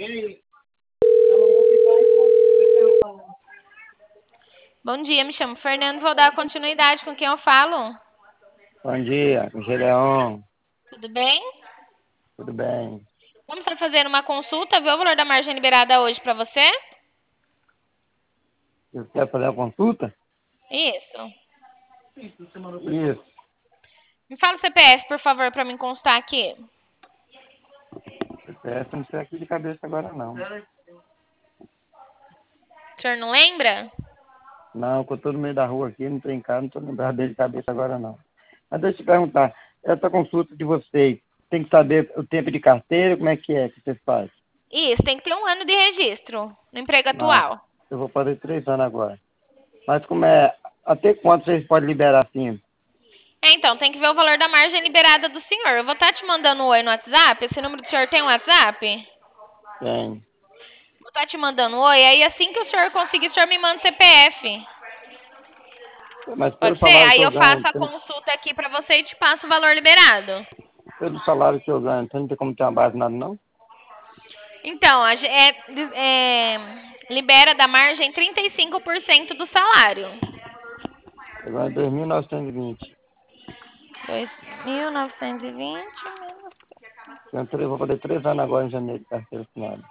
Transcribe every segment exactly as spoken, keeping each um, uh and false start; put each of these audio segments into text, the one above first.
Bom dia, me chamo Fernando, vou dar continuidade com quem eu falo. Bom dia, com Gedeon. Tudo bem? Tudo bem? Vamos estar fazendo uma consulta, ver o valor da margem liberada hoje para você? Você quer fazer a consulta? Isso. Isso. Me fala o C P F, por favor, para me constar aqui. C P F não sei aqui de cabeça agora, não. O senhor não lembra? Não, que eu tô no meio da rua aqui, não tô em casa, não tô lembrado dele de cabeça agora, não. Mas deixa eu te perguntar, essa consulta de vocês, tem que saber o tempo de carteira, como é que é que vocês fazem? Isso, tem que ter um ano de registro no emprego Não, atual. eu vou fazer três anos agora. Mas como é, até quanto vocês podem liberar assim? É, então, tem que ver o valor da margem liberada do senhor. Eu vou estar te mandando um oi no WhatsApp. Esse número do senhor tem um WhatsApp? Tem. Vou estar te mandando um oi. Aí, assim que o senhor conseguir, o senhor me manda o C P F. Mas pelo Pode ser? salário que Aí eu eu faço ganho, a pelo, consulta aqui pra você e te passo o valor liberado. pelo salário que eu ganho, você não tem como ter uma base nada, não? Então, a ge- é, é, libera da margem trinta e cinco por cento do salário. Eu ganho dois mil novecentos e vinte. dois mil novecentos e vinte menos. Eu entrei, vou fazer três anos agora em janeiro de carteira assinada.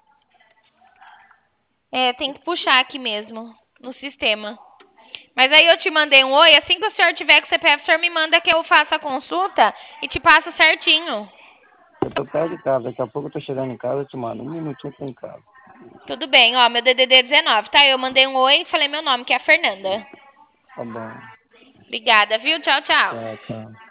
É, tem que puxar aqui mesmo, no sistema. Mas aí eu te mandei um oi. Assim que o senhor tiver com o C P F, o senhor me manda que eu faço a consulta e te passo certinho. Eu tô perto de casa, daqui a pouco eu tô chegando em casa, eu te mando. Um minutinho pra em casa. Tudo bem, ó, meu D D D é dezenove, tá? Eu mandei um oi e falei meu nome, que é a Fernanda. Tá bom. Obrigada, viu? Tchau, tchau. Tchau, tchau.